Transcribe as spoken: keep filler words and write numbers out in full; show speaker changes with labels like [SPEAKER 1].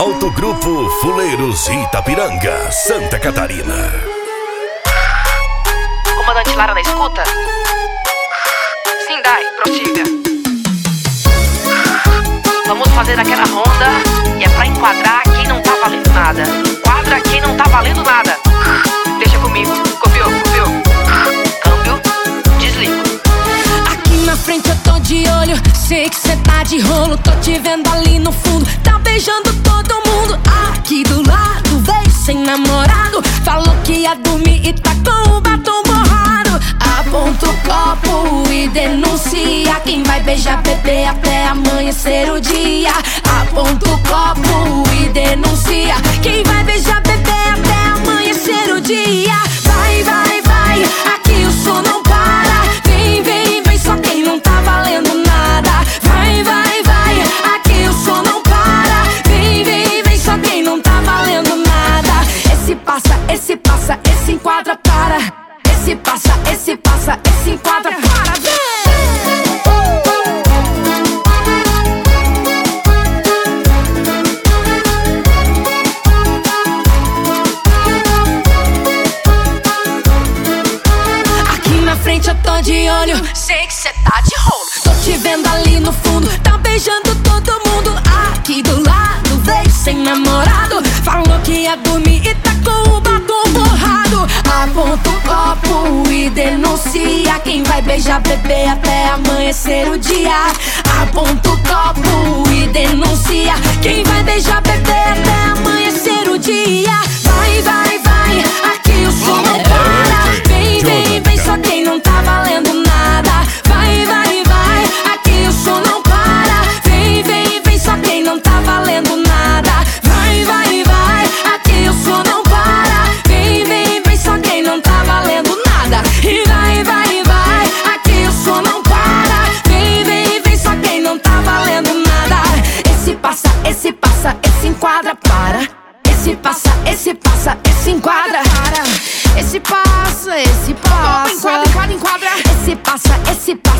[SPEAKER 1] Autogrupo Fuleiros Itapiranga, Santa Catarina.
[SPEAKER 2] Comandante Lara na escuta? Sim, Dai, prossiga. Vamos fazer aquela ronda e é pra enquadrar quem não tá valendo nada. Enquadra quem não tá valendo nada. Deixa comigo, copiou, copiou. Câmbio, desligo.
[SPEAKER 3] Aqui na frente eu tô de olho, sei que cê tá de rolo. Tô te vendo ali no fundo, tá beijando todo mundo. Aqui do lado, veio sem namorado, falou que ia dormir e tá com o batom borrado. Aponta o copo e denuncia quem vai beijar bebê até amanhecer o dia. Aponta o copo e denuncia quem vai beijar bebê até amanhecer o dia. Vai, vai, vai, aqui o som não para. Vem, vem, vem, só quem não tá valendo nada. Vai, vai, vai, aqui o som não para. Vem, vem, vem, só quem não tá valendo nada. Esse passa, esse passa, esse enquadra, para. Esse passa, esse passa, esse enquadra, para, vem! Aqui na frente eu tô de olho, sei que cê tá de rolo. Tô te vendo ali no fundo, tá beijando todo mundo. Aqui do lado, veio sem namorado, falou que ia dormir e tá com o batom borrado. Aponta o copo e denuncia quem vai beijar bebê até amanhecer o dia. Aponta o copo e denuncia quem vai beijar bebê até amanhecer o dia. Vai, vai, vai, aqui o som não para. Vem, vem, vem, só quem não tá valendo nada. Vai, vai, vai, aqui o som não para. Vem, vem, vem, só quem não tá valendo nada. Vai, vai, vai, aqui o som não para. Vem, vem, vem, só quem não tá valendo nada. E vai, vai, vai, aqui o som não para. Vem, vem, vem, só quem não tá valendo nada. Esse passa, esse passa, esse enquadra, para. Esse passa, esse passa, esse enquadra, para. Esse passa, esse passa, enquadra, enquadra, enquadra. Esse passa, esse passa.